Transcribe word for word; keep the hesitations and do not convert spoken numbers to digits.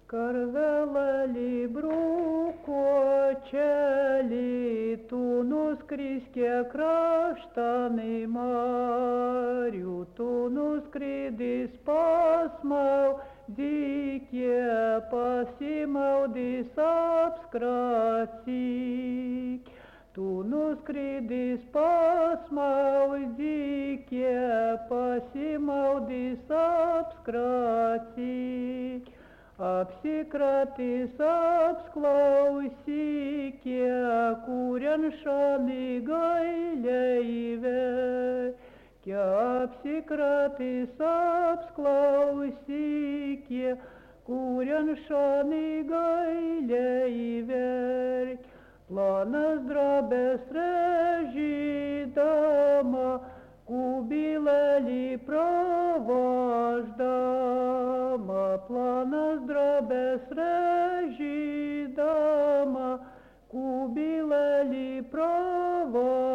Karvelali brukočeli, tu nuskriskė kraštanai marių, tu nuskridis pasmau, dykė pasimaudis apskratyk. Tu nuskridis pasmau, dykė pasimaudis apskratyk. Apsikratis apsklausykė, kurian šanai gailiai verkia. Apsikratis apsklausykė, kurian šanai gailiai verkia. Planas drobės režydama, kubilėlį pravaždama. Planas drobės režydama, kubilėlį pravaždama.